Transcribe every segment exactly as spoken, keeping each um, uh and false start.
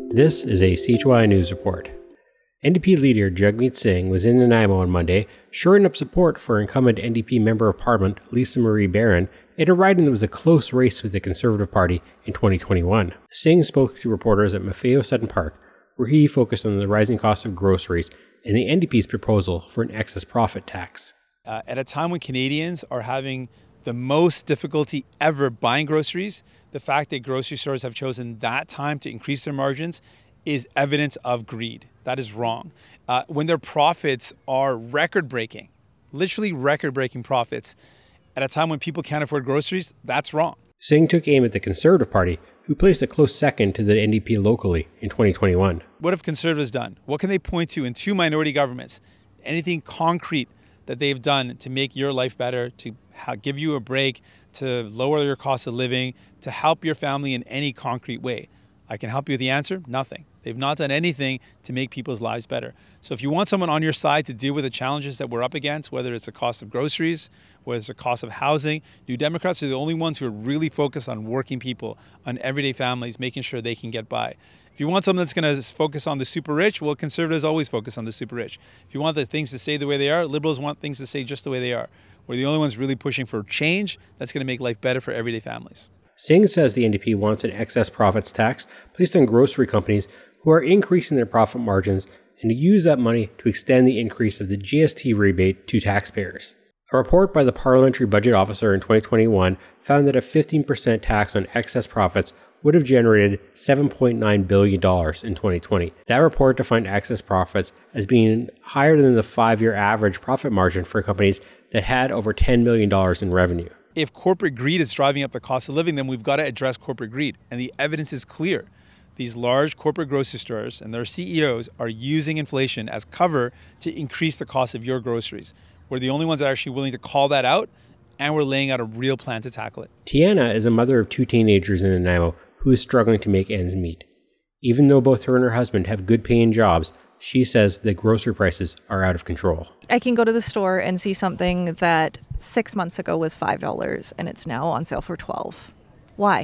This is a C H Y News Report. N D P leader Jagmeet Singh was in Nanaimo on Monday, shoring up support for incumbent N D P Member of Parliament Lisa Marie Barron in a riding that was a close race with the Conservative Party in twenty twenty-one. Singh spoke to reporters at Maffeo Sutton Park, where he focused on the rising cost of groceries and the N D P's proposal for an excess profit tax. Uh, at a time when Canadians are having the most difficulty ever buying groceries, the fact that grocery stores have chosen that time to increase their margins is evidence of greed. That is wrong. Uh, when their profits are record-breaking, literally record-breaking profits, at a time when people can't afford groceries, that's wrong. Singh took aim at the Conservative Party, who placed a close second to the N D P locally in twenty twenty-one. What have Conservatives done? What can they point to in two minority governments? Anything concrete that they've done to make your life better, to ha- give you a break, to lower your cost of living, to help your family in any concrete way? I can help you with the answer. Nothing. They've not done anything to make people's lives better. So if you want someone on your side to deal with the challenges that we're up against, whether it's the cost of groceries, whether it's the cost of housing, New Democrats are the only ones who are really focused on working people, on everyday families, making sure they can get by. If you want someone that's going to focus on the super rich, well, Conservatives always focus on the super rich. If you want the things to stay the way they are, Liberals want things to stay just the way they are. We're the only ones really pushing for change that's going to make life better for everyday families. Singh says the N D P wants an excess profits tax placed on grocery companies who are increasing their profit margins and to use that money to extend the increase of the G S T rebate to taxpayers. A report by the Parliamentary Budget Officer in twenty twenty-one found that a fifteen percent tax on excess profits would have generated seven point nine billion dollars in twenty twenty. That report defined excess profits as being higher than the five-year average profit margin for companies that had over ten million dollars in revenue. If corporate greed is driving up the cost of living, then we've got to address corporate greed. And the evidence is clear. These large corporate grocery stores and their C E Os are using inflation as cover to increase the cost of your groceries. We're the only ones that are actually willing to call that out, and we're laying out a real plan to tackle it. Tiana is a mother of two teenagers in Nanaimo who is struggling to make ends meet. Even though both her and her husband have good paying jobs, she says the grocery prices are out of control. I can go to the store and see something that six months ago was five dollars and it's now on sale for twelve dollars. Why?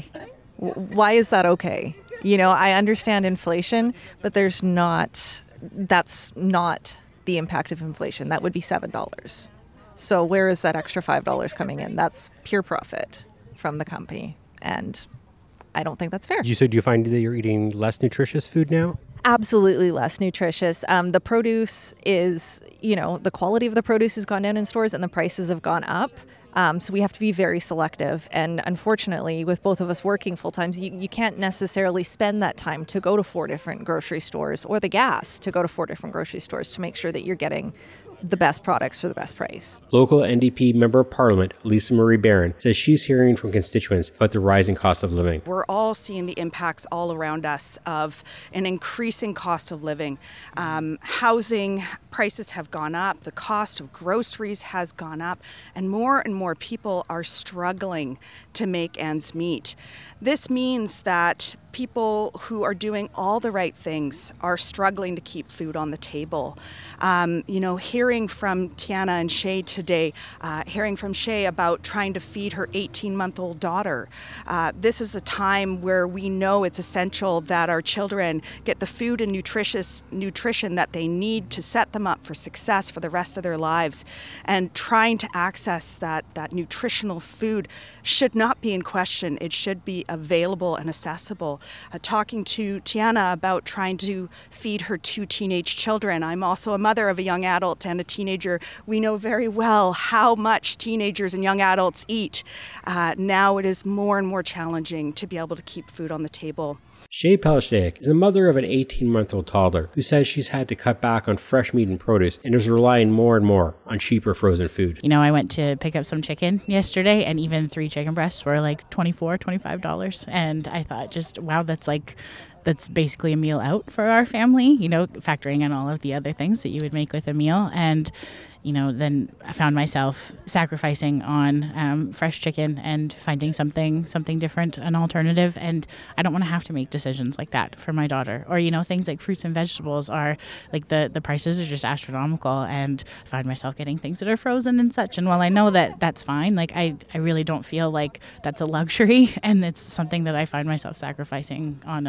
Why is that okay? You know, I understand inflation, but there's not, that's not the impact of inflation. That would be seven dollars. So where is that extra five dollars coming in? That's pure profit from the company. And I don't think that's fair. You said, do you find that you're eating less nutritious food now? Absolutely less nutritious. Um, the produce is, you know, the quality of the produce has gone down in stores and the prices have gone up. Um, so we have to be very selective. And unfortunately, with both of us working full time, you, you can't necessarily spend that time to go to four different grocery stores or the gas to go to four different grocery stores to make sure that you're getting the best products for the best price. Local N D P Member of Parliament Lisa Marie Barron says she's hearing from constituents about the rising cost of living. We're all seeing the impacts all around us of an increasing cost of living. Um, housing prices have gone up, the cost of groceries has gone up, and more and more people are struggling to make ends meet. This means that people who are doing all the right things are struggling to keep food on the table. Um, you know, hearing from Tiana and Shay today, uh, hearing from Shay about trying to feed her eighteen-month-old daughter. Uh, this is a time where we know it's essential that our children get the food and nutritious nutrition that they need to set them up for success for the rest of their lives. And trying to access that, that nutritional food should not be in question. It should be available and accessible. Uh, talking to Tiana about trying to feed her two teenage children. I'm also a mother of a young adult and a teenager. We know very well how much teenagers and young adults eat. Uh, now it is more and more challenging to be able to keep food on the table. Shay Pelishnik is a mother of an eighteen-month-old toddler who says she's had to cut back on fresh meat and produce and is relying more and more on cheaper frozen food. You know, I went to pick up some chicken yesterday, and even three chicken breasts were like twenty-four dollars, twenty-five dollars. And I thought just, wow, that's like, that's basically a meal out for our family, you know, factoring in all of the other things that you would make with a meal. And, you know, then I found myself sacrificing on um, fresh chicken and finding something something different, an alternative. And I don't want to have to make decisions like that for my daughter. Or, you know, things like fruits and vegetables are like the, the prices are just astronomical. And I find myself getting things that are frozen and such. And while I know that that's fine, like I, I really don't feel like that's a luxury. And it's something that I find myself sacrificing on, or, you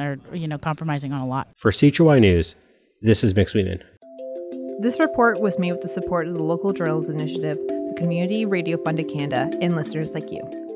you know, compromising on a lot. For C H O Y News, this is Mick Sweetman. This report was made with the support of the Local Journals Initiative, the Community Radio Fund of Canada, and listeners like you.